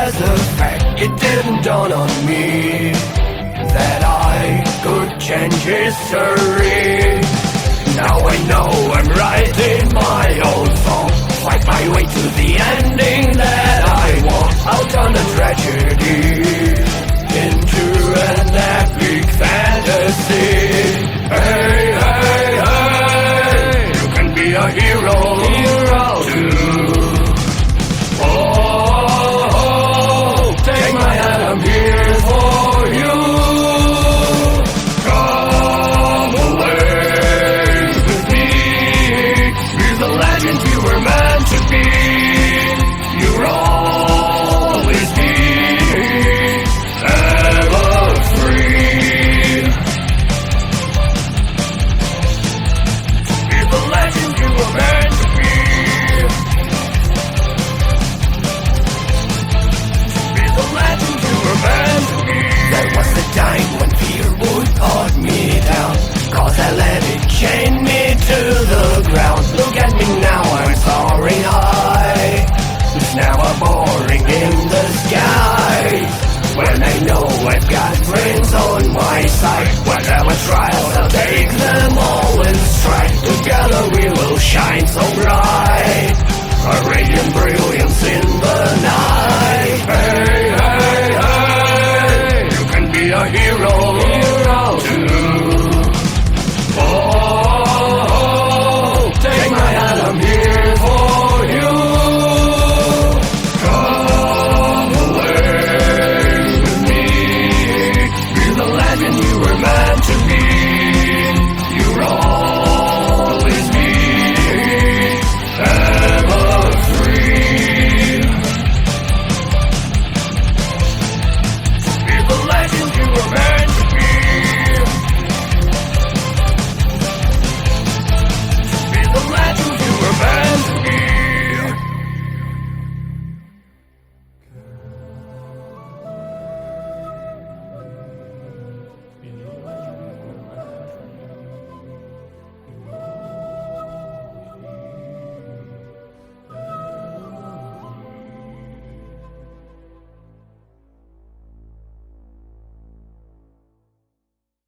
as a fact, it didn't dawn on me that I could change history. Now I know I'm writing my own song, fight my way to the ending that I want. I'll